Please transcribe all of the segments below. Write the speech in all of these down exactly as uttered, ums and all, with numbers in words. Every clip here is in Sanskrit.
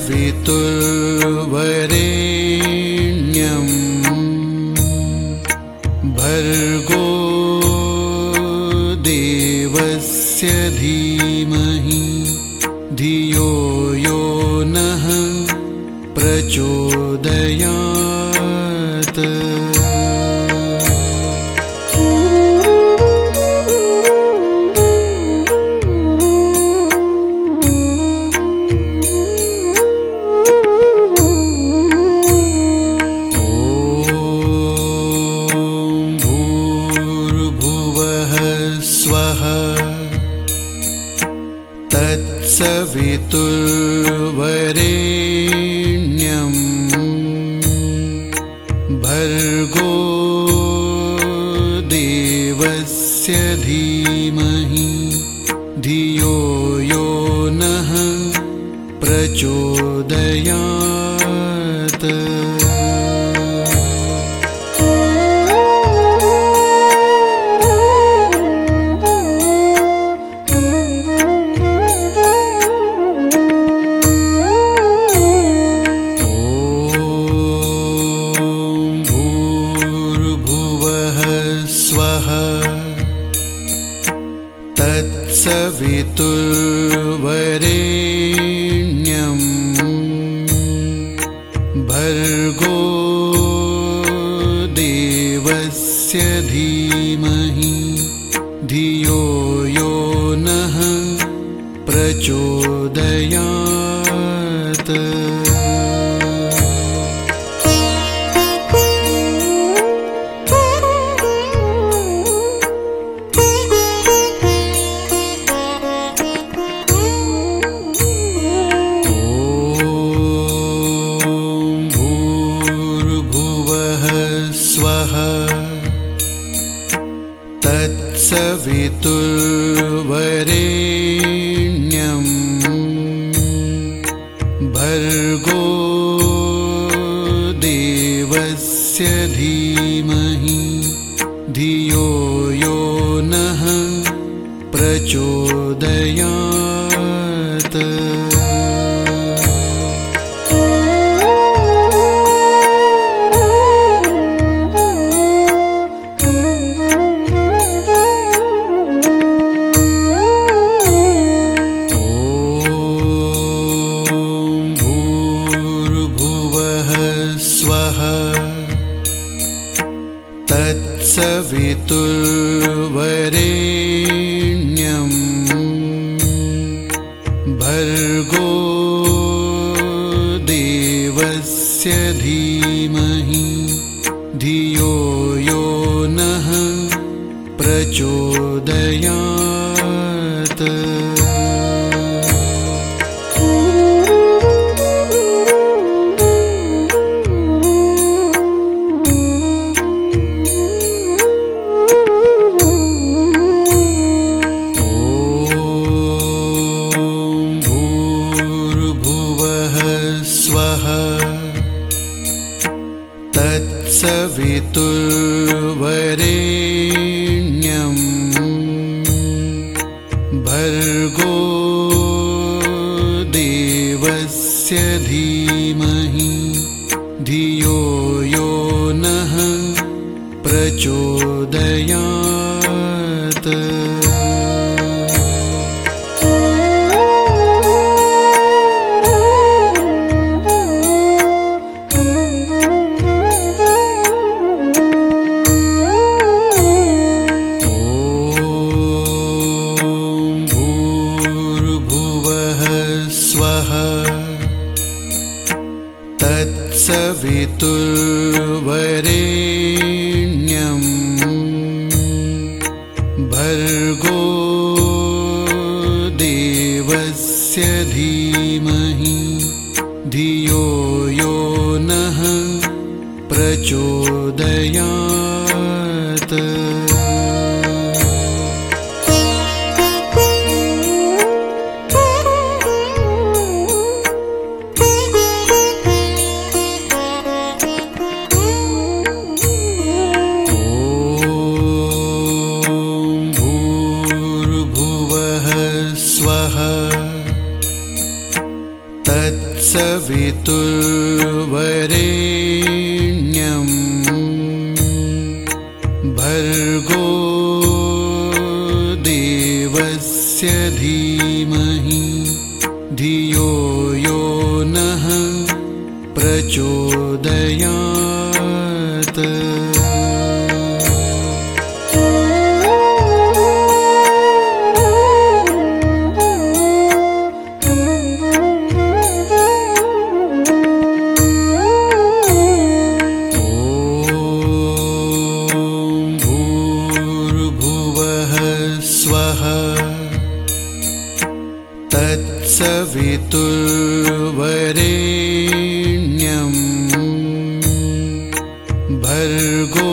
तत्सवितुर्वरेण्यं भर्गो देवस्य धीमहि धियो यो नः प्रचोदयात्। तत्सवितुर्वरेण्यं भर्गो देवस्य धीमहि धियो यो नः प्रचोदयात्। तत्सवितुर्वरेण्यं भर्गो देवस्य धीमहि धियो यो नः प्रचोदयात्। तत्सवितुर्वरेण्यं भर्गो देवस्य धीमहि धियो यो नः प्रचोदयात्। तत्सवितुर्वरेण्यं भर्गो देवस्य धीमहि धियो यो नः प्रचोदयात्। तत्सवितुर्वरेण्यं भर्गो देवस्य धीमहि धियो यो नः प्रचोदयात्। तत्सवितुर्वरेण्यं भर्गो देवस्य धीमहि धियो यो नः प्रचोदयात्। तत्सवितुर्वरेण्यं भर्गो देवस्य धीमहि धियो यो नः प्रचोदयात्। तत्सवितुर्वरेण्यं भर्गो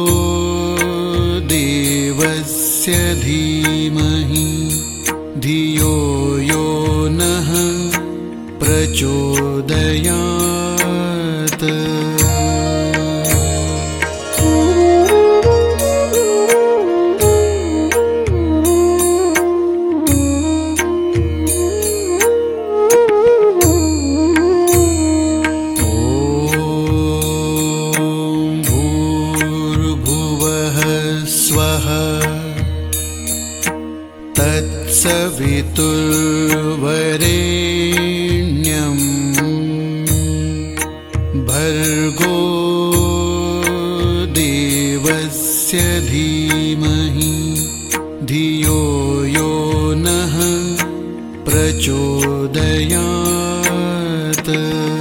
देवस्य धीमहि धियो यो नः प्रचोदयात्। तत्सवितुर्वरेण्यं भर्गो देवस्य धीमहि धियो यो नः प्रचोदयात्।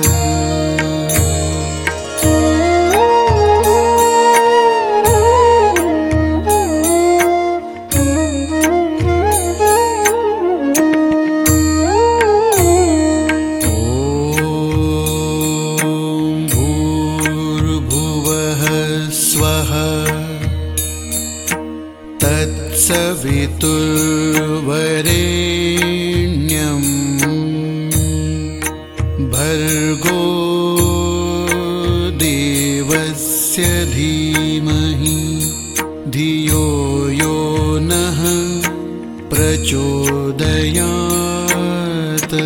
तत्सवितुर्वरेण्यं भर्गो देवस्य धीमहि धियो यो नः प्रचोदयात्।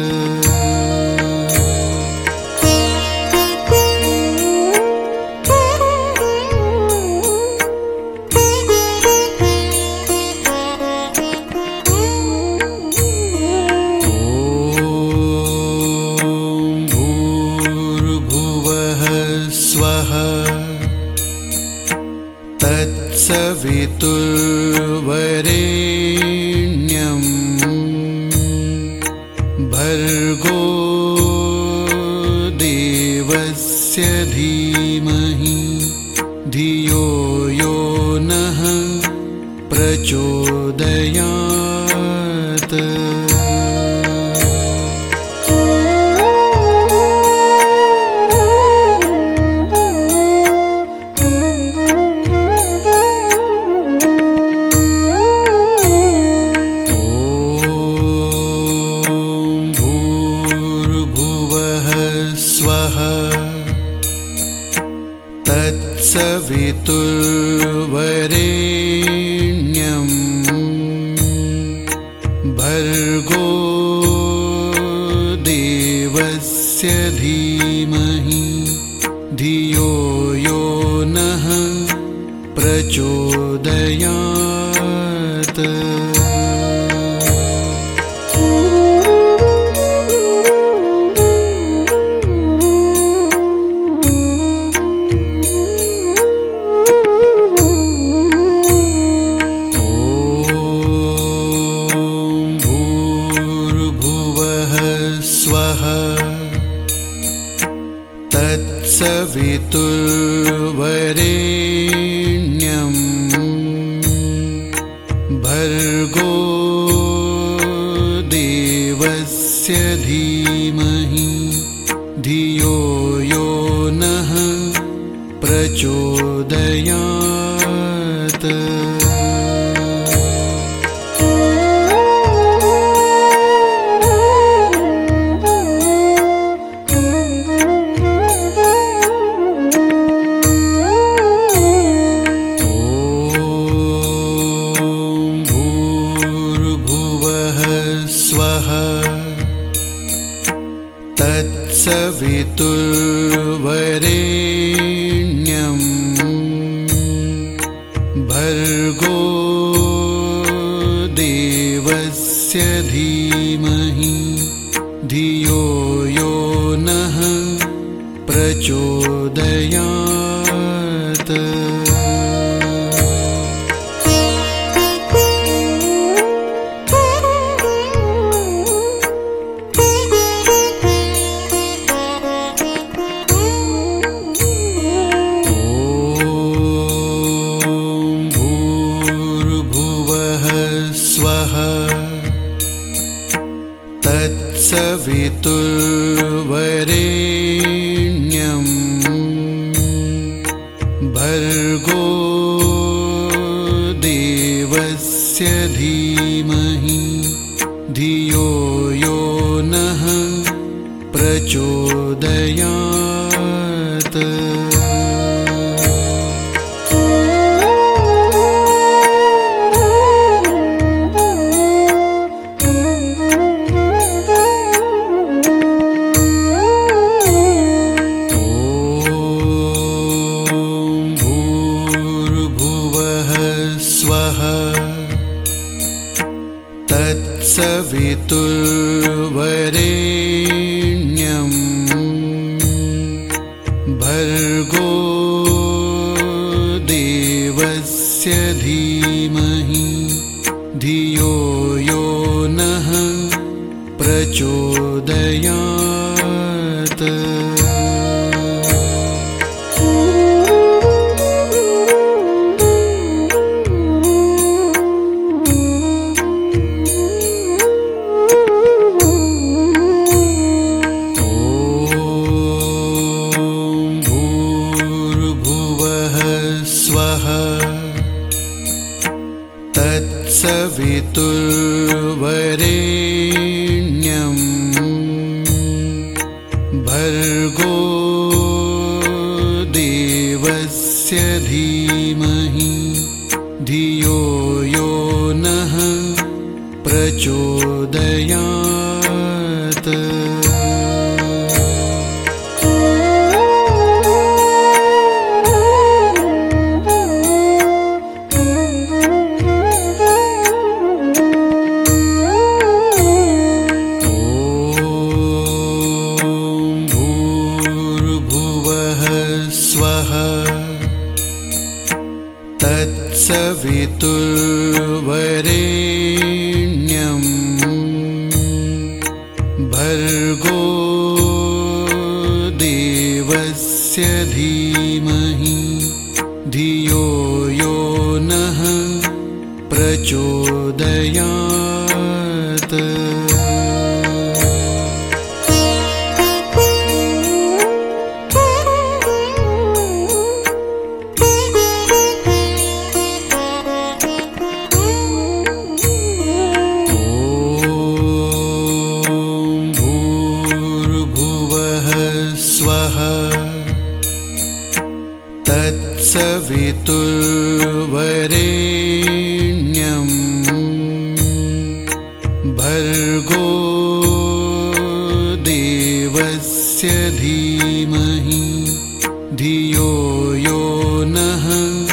तत्सवितुर्वरेण्यं भर्गो देवस्य धीमहि धियो यो नः प्रचोदयात्। तत्सवितुर्वरेण्यं भर्गो देवस्य धीमहि धियो यो नः प्रचोदयात्। तत्सवितुर्वरेण्यं भर्गो देवस्य धीमहि धियो यो नः प्रचोदयात्। तत्सवितुर्वरेण्यं भर्गो देवस्य धीमहि धियो यो नः प्रचोदयात्। तत्सवितुर्वरेण्यं भर्गो देवस्य धीमहि धियो यो नः प्रचोदयात्। तत्सवितुर्वरेण्यं भर्गो देवस्य धीमहि धियो यो नः प्रचोदयात्। तत्सवितुर्वरेण्यं भर्गो देवस्य धीमहि धियो यो नः प्रचोदयात्। तत्सवितुर्वरेण्यं भर्गो देवस्य धीमहि धियो यो नः प्रचोदयात्। तत्सवितुर्वरेण्यं भर्गो देवस्य धीमहि धियो यो नः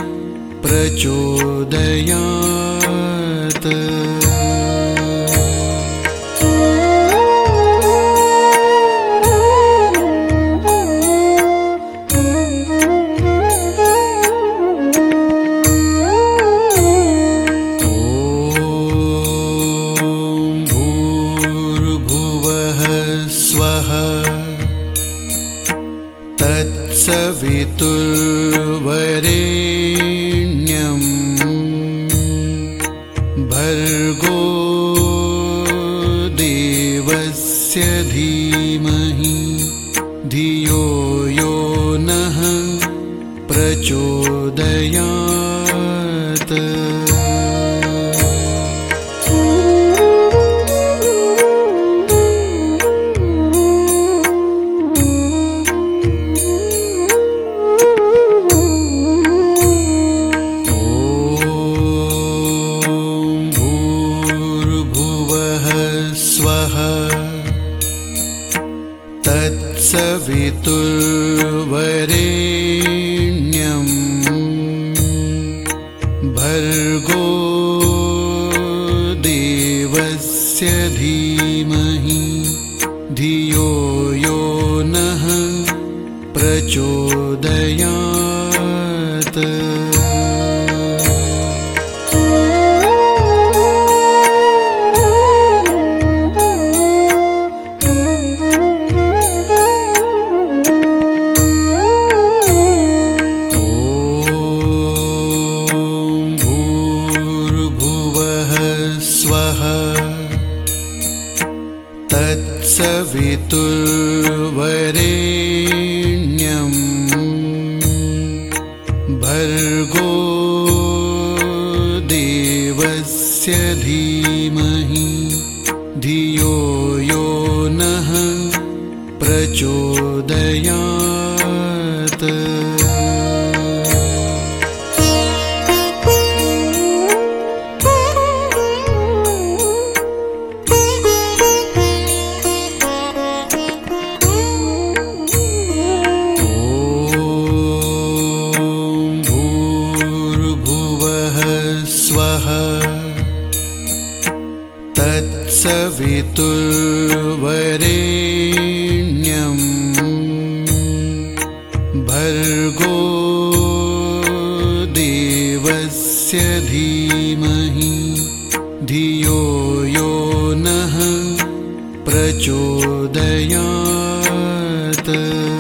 प्रचोदयात्। तत्सवितुर्वरेण्यं भर्गो देवस्य धीमहि धियो यो नः प्रचोदयात्। तत्सवितुर्वरेण्यं भर्गो देवस्य धीमहि धियो यो नः प्रचोदयात्। तत्सवितुर्वरेण्यं भर्गो देवस्य धीमहि धियो यो नः प्रचोदयात्। तत्सवितुर्वरेण्यं भर्गो देवस्य धीमहि धियो यो नः प्रचोदयात्।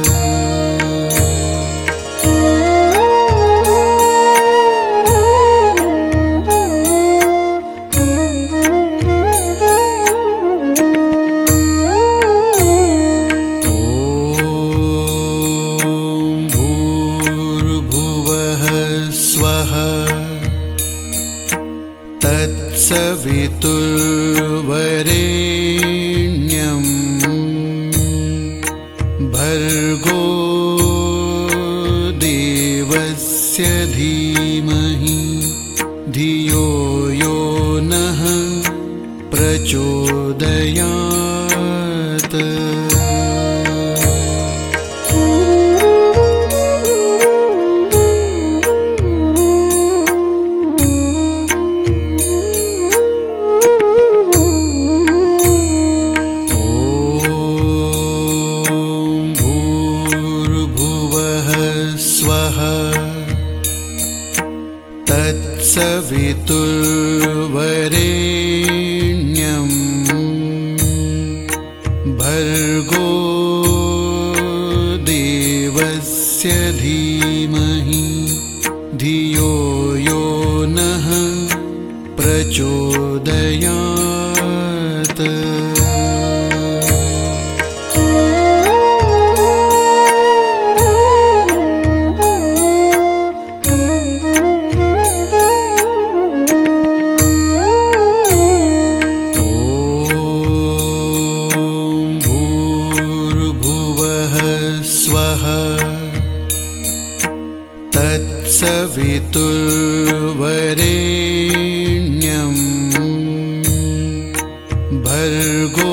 तत्सवितुर्वरेण्यं भर्गो देवस्य धीमहि धियो यो नः प्रचोदयात्। तत्सवितुर्वरेण्यं भर्गो देवस्य धीमहि धियो यो नः प्रचोदयात्। तत्सवितुर्वरेण्यं भर्गो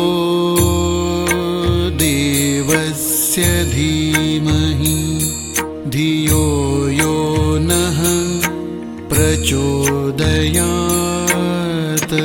देवस्य धीमहि धियो यो नः प्रचोदयात्।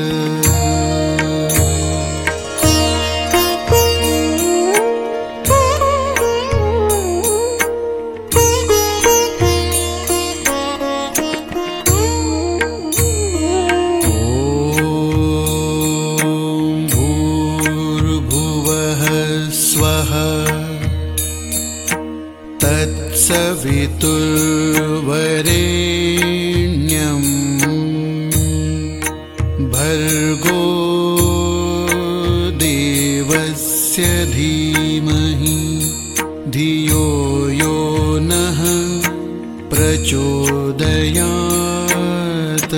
तत्सवितुर्वरेण्यं भर्गो देवस्य धीमहि धियो यो नः प्रचोदयात्।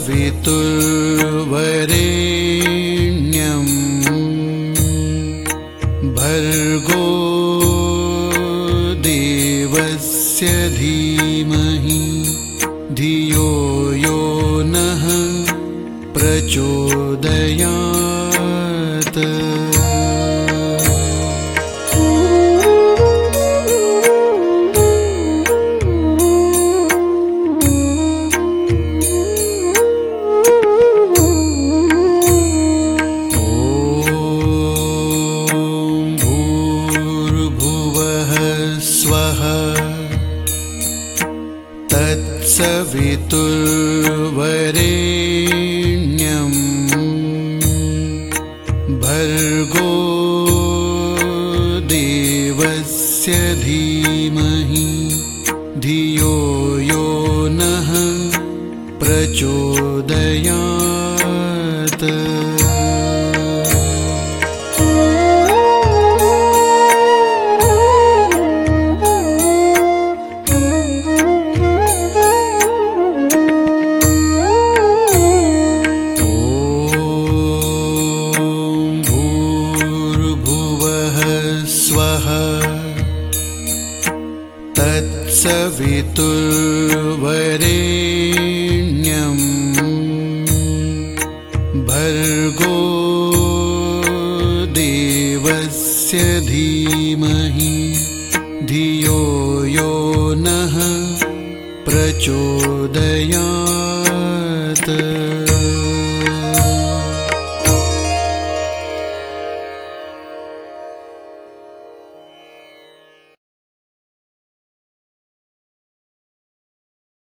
तत्सवितुर्वरेण्यं भर्गो देवस्य धीमहि धियो यो नः प्रचोदयात्। तत्सवितुर्वरेण्यं भर्गो देवस्य धीमहि धियो यो नः प्रचोदयात्। तत्सवितुर्वरेण्यं भर्गो देवस्य धीमहि धियो यो नः प्रचोदयात्।